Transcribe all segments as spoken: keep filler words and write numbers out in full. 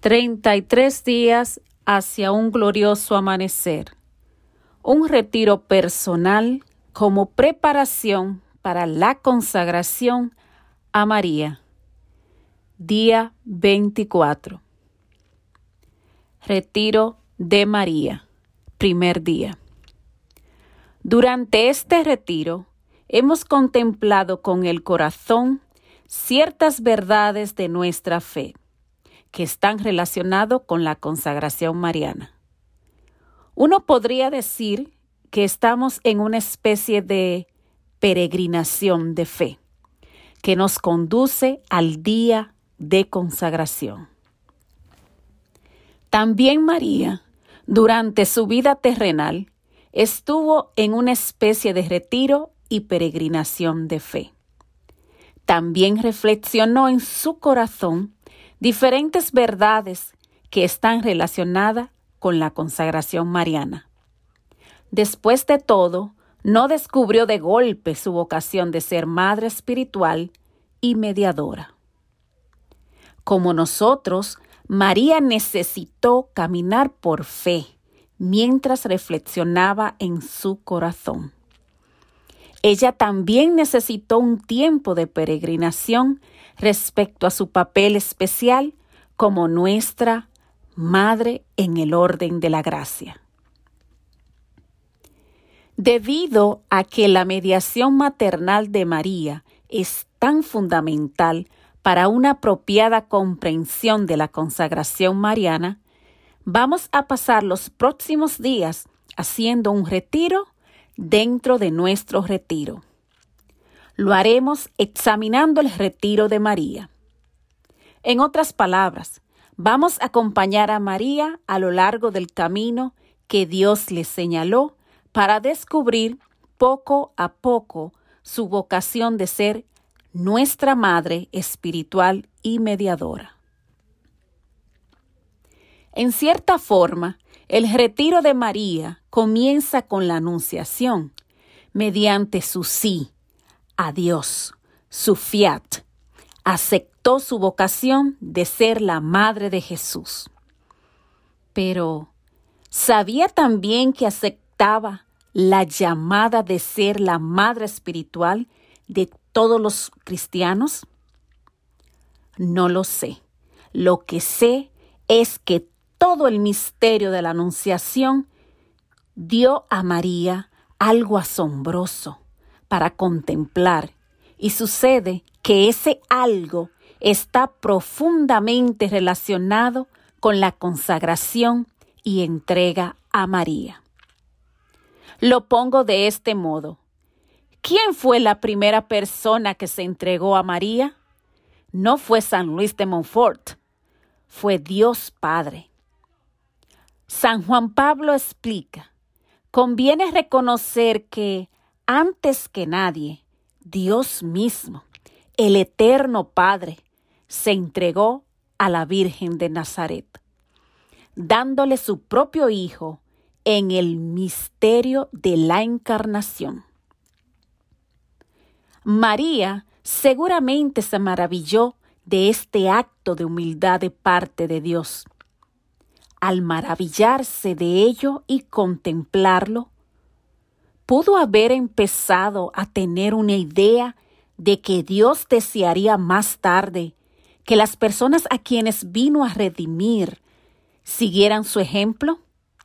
treinta y tres días hacia un glorioso amanecer. Un retiro personal como preparación para la consagración a María. Día veinticuatro. Retiro de María. Primer día. Durante este retiro hemos contemplado con el corazón ciertas verdades de nuestra fe que están relacionadas con la consagración mariana. Uno podría decir que estamos en una especie de peregrinación de fe que nos conduce al día de consagración. También María, durante su vida terrenal, estuvo en una especie de retiro y peregrinación de fe. También reflexionó en su corazón diferentes verdades que están relacionadas con la consagración mariana. Después de todo, no descubrió de golpe su vocación de ser madre espiritual y mediadora. Como nosotros, María necesitó caminar por fe mientras reflexionaba en su corazón. Ella también necesitó un tiempo de peregrinación respecto a su papel especial como nuestra Madre en el orden de la gracia. Debido a que la mediación maternal de María es tan fundamental para una apropiada comprensión de la consagración mariana, vamos a pasar los próximos días haciendo un retiro dentro de nuestro retiro. Lo haremos examinando el retiro de María. En otras palabras, vamos a acompañar a María a lo largo del camino que Dios le señaló para descubrir poco a poco su vocación de ser nuestra Madre espiritual y mediadora. En cierta forma, el retiro de María comienza con la anunciación, mediante su sí a Dios, su fiat. Aceptó su vocación de ser la Madre de Jesús. Pero, ¿sabía también que aceptaba la llamada de ser la Madre espiritual de todos los cristianos? No lo sé. Lo que sé es que todo el misterio de la Anunciación dio a María algo asombroso para contemplar, y sucede que ese algo está profundamente relacionado con la consagración y entrega a María. Lo pongo de este modo. ¿Quién fue la primera persona que se entregó a María? No fue San Luis de Montfort, fue Dios Padre. San Juan Pablo explica, conviene reconocer que, antes que nadie, Dios mismo, el Eterno Padre, se entregó a la Virgen de Nazaret, dándole su propio Hijo en el misterio de la Encarnación. María seguramente se maravilló de este acto de humildad de parte de Dios. Al maravillarse de ello y contemplarlo, pudo haber empezado a tener una idea de que Dios desearía más tarde que las personas a quienes vino a redimir siguieran su ejemplo.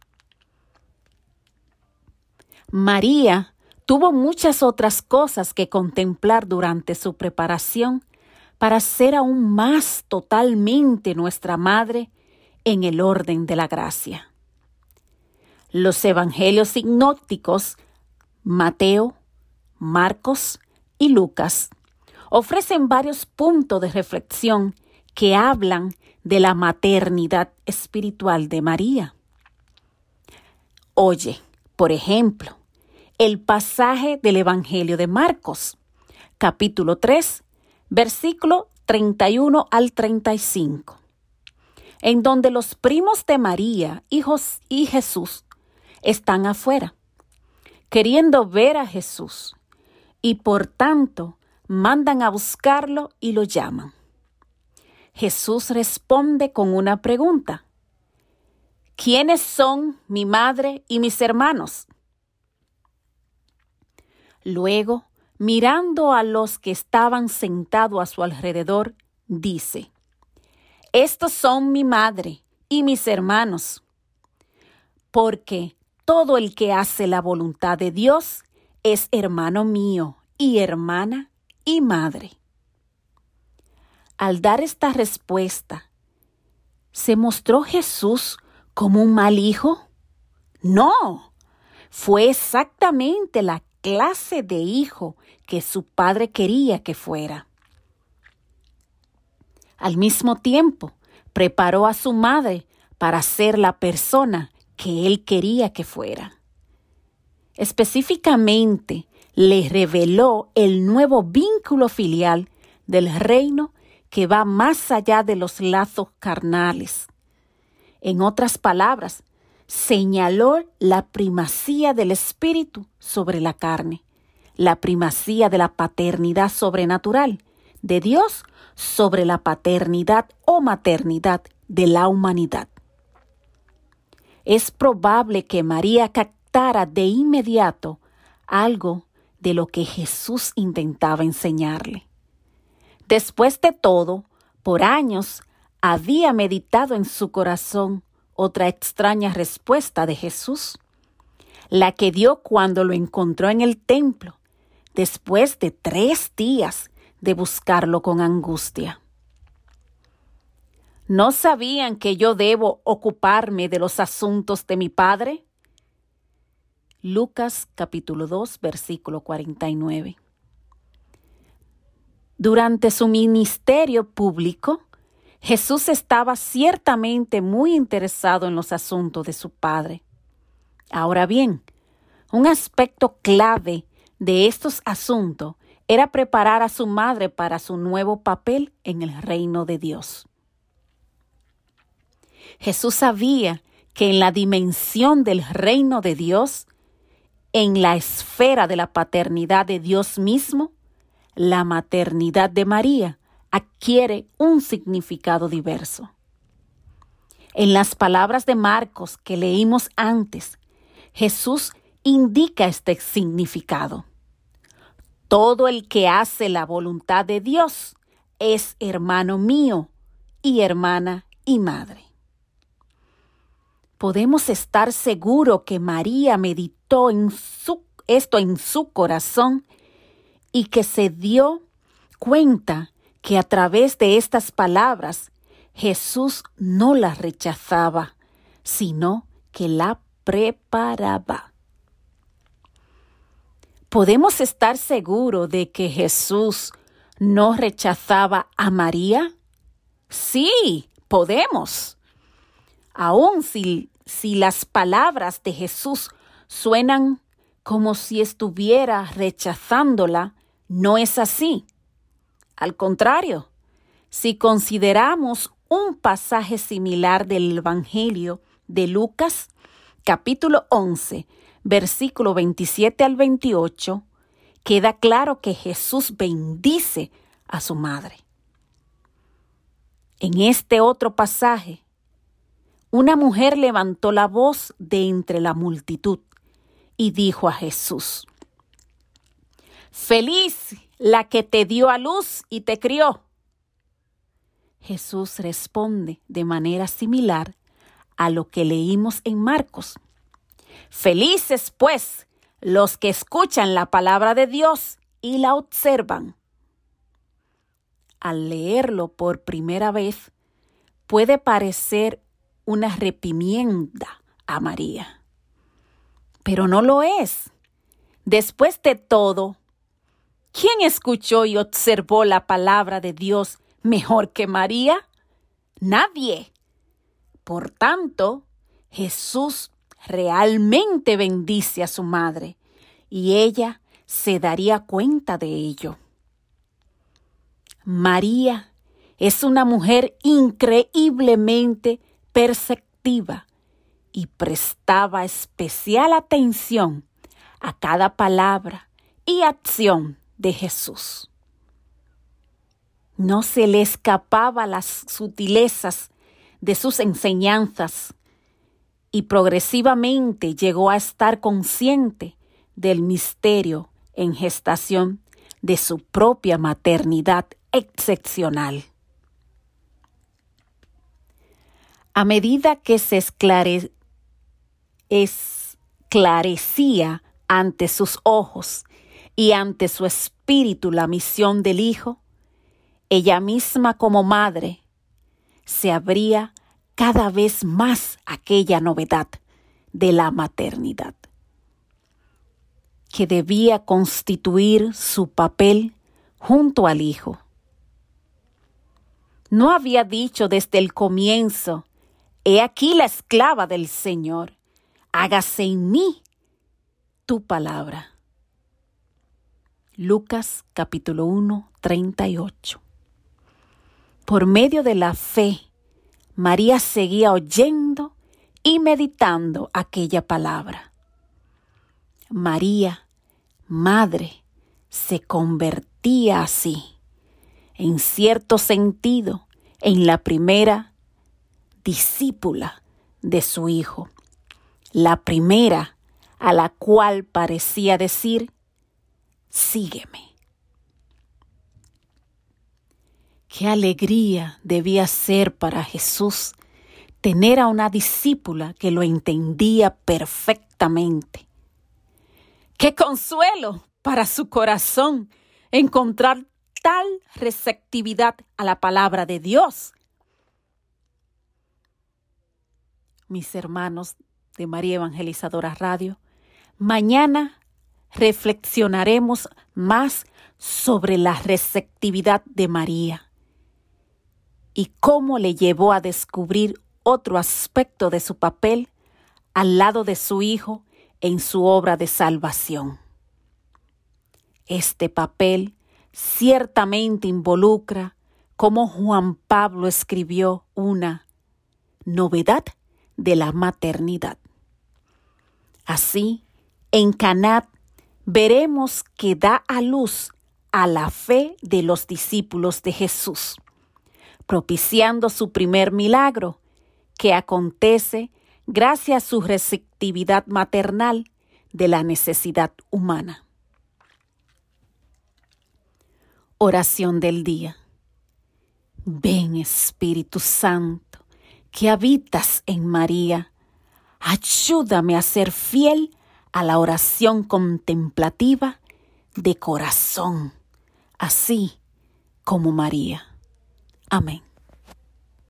María tuvo muchas otras cosas que contemplar durante su preparación para ser aún más totalmente nuestra Madre en el orden de la gracia. Los evangelios sinópticos, Mateo, Marcos y Lucas, ofrecen varios puntos de reflexión que hablan de la maternidad espiritual de María. Oye, por ejemplo, el pasaje del Evangelio de Marcos, capítulo tres, versículo treinta y uno al treinta y cinco, en donde los primos de María, hijos y Jesús, están afuera, queriendo ver a Jesús, y por tanto mandan a buscarlo y lo llaman. Jesús responde con una pregunta. ¿Quiénes son mi madre y mis hermanos? Luego, mirando a los que estaban sentados a su alrededor, dice, estos son mi madre y mis hermanos, porque todo el que hace la voluntad de Dios es hermano mío y hermana y madre. Al dar esta respuesta, ¿se mostró Jesús como un mal hijo? No, fue exactamente la clase de hijo que su padre quería que fuera. Al mismo tiempo, preparó a su madre para ser la persona que él quería que fuera. Específicamente, le reveló el nuevo vínculo filial del reino que va más allá de los lazos carnales. En otras palabras, señaló la primacía del espíritu sobre la carne, la primacía de la paternidad sobrenatural de Dios sobre la paternidad o maternidad de la humanidad. Es probable que María captara de inmediato algo de lo que Jesús intentaba enseñarle. Después de todo, por años había meditado en su corazón otra extraña respuesta de Jesús, la que dio cuando lo encontró en el templo, después de tres días de buscarlo con angustia. ¿No sabían que yo debo ocuparme de los asuntos de mi Padre? Lucas capítulo dos, versículo cuarenta y nueve. Durante su ministerio público, Jesús estaba ciertamente muy interesado en los asuntos de su Padre. Ahora bien, un aspecto clave de estos asuntos era preparar a su madre para su nuevo papel en el reino de Dios. Jesús sabía que en la dimensión del reino de Dios, en la esfera de la paternidad de Dios mismo, la maternidad de María adquiere un significado diverso. En las palabras de Marcos que leímos antes, Jesús indica este significado. Todo el que hace la voluntad de Dios es hermano mío y hermana y madre. Podemos estar seguros que María meditó en su, esto en su corazón y que se dio cuenta que a través de estas palabras Jesús no la rechazaba, sino que la preparaba. ¿Podemos estar seguros de que Jesús no rechazaba a María? Sí, podemos. Aun si, si las palabras de Jesús suenan como si estuviera rechazándola, no es así. Al contrario, si consideramos un pasaje similar del Evangelio de Lucas, capítulo once, versículo veintisiete al veintiocho, queda claro que Jesús bendice a su madre. En este otro pasaje, una mujer levantó la voz de entre la multitud y dijo a Jesús: «Feliz la que te dio a luz y te crió». Jesús responde de manera similar a lo que leímos en Marcos. «Felices, pues, los que escuchan la palabra de Dios y la observan». Al leerlo por primera vez, puede parecer una reprimenda a María. Pero no lo es. Después de todo, ¿quién escuchó y observó la palabra de Dios mejor que María? Nadie. Por tanto, Jesús realmente bendice a su madre y ella se daría cuenta de ello. María es una mujer increíblemente perceptiva y prestaba especial atención a cada palabra y acción de Jesús. No se le escapaba las sutilezas de sus enseñanzas y progresivamente llegó a estar consciente del misterio en gestación de su propia maternidad excepcional. A medida que se esclare- esclarecía ante sus ojos y ante su espíritu la misión del Hijo, ella misma como madre se abría cada vez más aquella novedad de la maternidad, que debía constituir su papel junto al Hijo. No había dicho desde el comienzo: «He aquí la esclava del Señor, hágase en mí tu palabra». Lucas capítulo uno, treinta y ocho. Por medio de la fe, María seguía oyendo y meditando aquella palabra. María, madre, se convertía así, en cierto sentido, en la primera discípula de su Hijo, la primera a la cual parecía decir: «Sígueme». Qué alegría debía ser para Jesús tener a una discípula que lo entendía perfectamente. Qué consuelo para su corazón encontrar tal receptividad a la palabra de Dios. Mis hermanos de María Evangelizadora Radio, mañana reflexionaremos más sobre la receptividad de María y cómo le llevó a descubrir otro aspecto de su papel al lado de su Hijo en su obra de salvación. Este papel ciertamente involucra, como Juan Pablo escribió, una novedad de la maternidad. Así, en Caná veremos que da a luz a la fe de los discípulos de Jesús, propiciando su primer milagro, que acontece gracias a su receptividad maternal de la necesidad humana. Oración del día. Ven, Espíritu Santo, que habitas en María, ayúdame a ser fiel a la oración contemplativa de corazón, así como María. Amén.